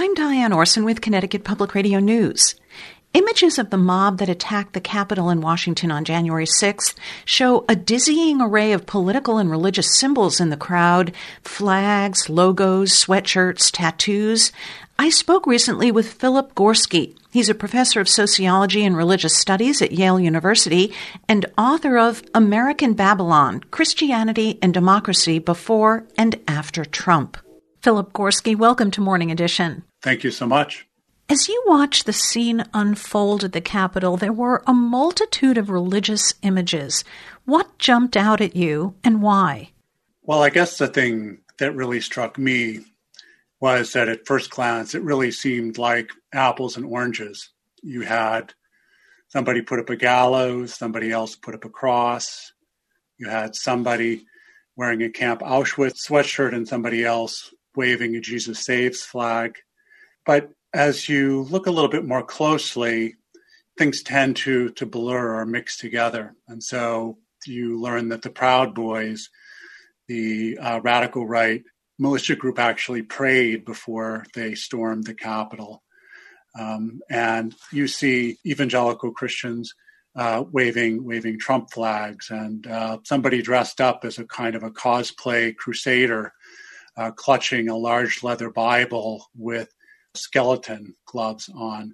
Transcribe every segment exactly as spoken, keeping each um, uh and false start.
I'm Diane Orson with Connecticut Public Radio News. Images of the mob that attacked the Capitol in Washington on January sixth show a dizzying array of political and religious symbols in the crowd: flags, logos, sweatshirts, tattoos. I spoke recently with Philip Gorski. He's a professor of sociology and religious studies at Yale University and author of American Babylon: Christianity and Democracy Before and After Trump. Philip Gorski, welcome to Morning Edition. Thank you so much. As you watched the scene unfold at the Capitol, there were a multitude of religious images. What jumped out at you and why? Well, I guess the thing that really struck me was that at first glance, it really seemed like apples and oranges. You had somebody put up a gallows, somebody else put up a cross. You had somebody wearing a Camp Auschwitz sweatshirt and somebody else waving a Jesus Saves flag. But as you look a little bit more closely, things tend to, to blur or mix together. And so you learn that the Proud Boys, the uh, radical right militia group, actually prayed before they stormed the Capitol. Um, and you see evangelical Christians uh, waving waving Trump flags, and uh, somebody dressed up as a kind of a cosplay crusader, uh, clutching a large leather Bible with skeleton gloves on.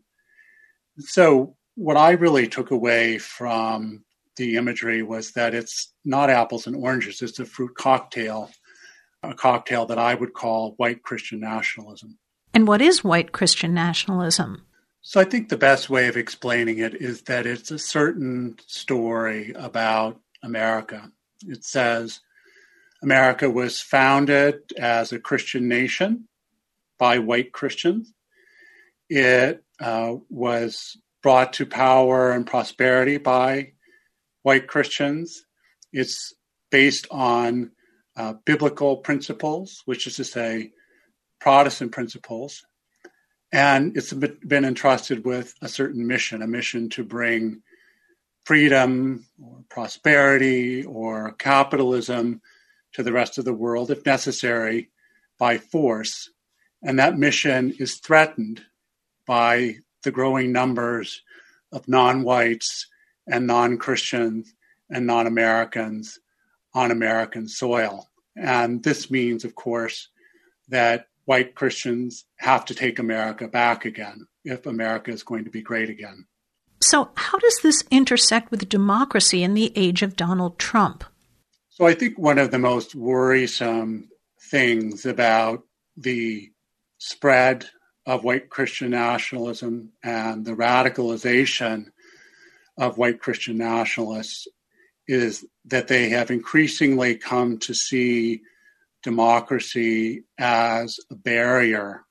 So what I really took away from the imagery was that it's not apples and oranges, it's a fruit cocktail, a cocktail that I would call white Christian nationalism. And what is white Christian nationalism? So I think the best way of explaining it is that it's a certain story about America. It says America was founded as a Christian nation by white Christians. It uh, was brought to power and prosperity by white Christians. It's based on uh, biblical principles, which is to say Protestant principles. And it's been entrusted with a certain mission, a mission to bring freedom or prosperity or capitalism to the rest of the world, if necessary, by force. And that mission is threatened by the growing numbers of non-whites and non-Christians and non-Americans on American soil. And this means, of course, that white Christians have to take America back again if America is going to be great again. So how does this intersect with democracy in the age of Donald Trump? So I think one of the most worrisome things about the spread of white Christian nationalism and the radicalization of white Christian nationalists is that they have increasingly come to see democracy as a barrier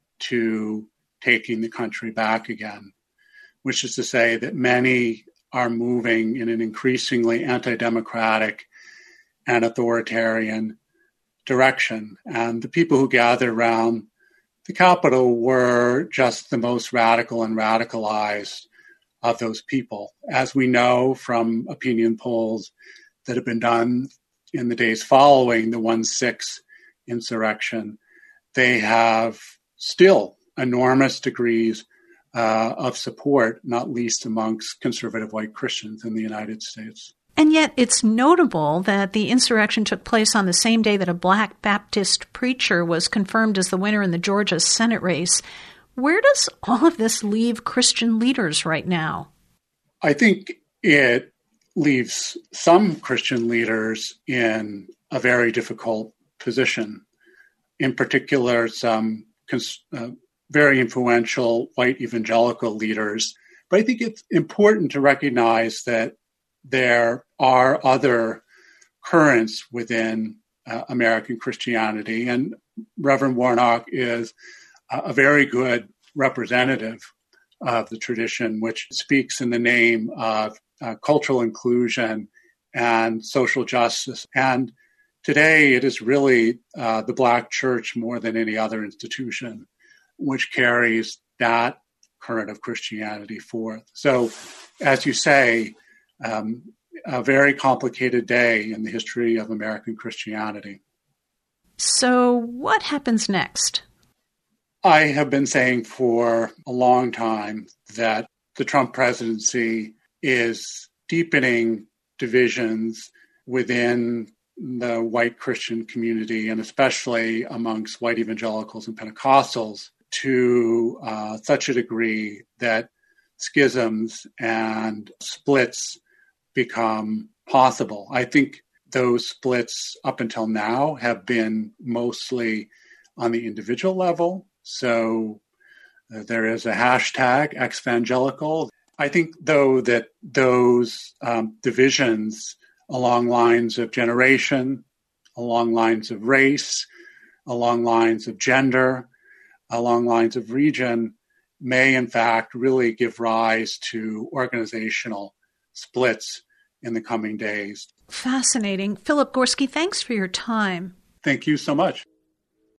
to taking the country back again, which is to say that many are moving in an increasingly anti-democratic and authoritarian direction. And the people who gathered around the Capitol were just the most radical and radicalized of those people. As we know from opinion polls that have been done in the days following the one six insurrection, they have still enormous degrees uh, of support, not least amongst conservative white Christians in the United States. And yet it's notable that the insurrection took place on the same day that a Black Baptist preacher was confirmed as the winner in the Georgia Senate race. Where does all of this leave Christian leaders right now? I think it leaves some Christian leaders in a very difficult position. In particular, some cons- uh, very influential white evangelical leaders. But I think it's important to recognize that there are other currents within uh, American Christianity, and Reverend Warnock is uh, a very good representative of the tradition, which speaks in the name of uh, cultural inclusion and social justice. And today it is really uh, the Black church more than any other institution which carries that current of Christianity forth. So, as you say, um, a very complicated day in the history of American Christianity. So what happens next? I have been saying for a long time that the Trump presidency is deepening divisions within the white Christian community, and especially amongst white evangelicals and Pentecostals, to uh, such a degree that schisms and splits become possible. I think those splits up until now have been mostly on the individual level. So uh, there is a hashtag exvangelical. I think, though, that those um, divisions along lines of generation, along lines of race, along lines of gender, along lines of region, may in fact really give rise to organizational splits in the coming days. Fascinating. Philip Gorski, thanks for your time. Thank you so much.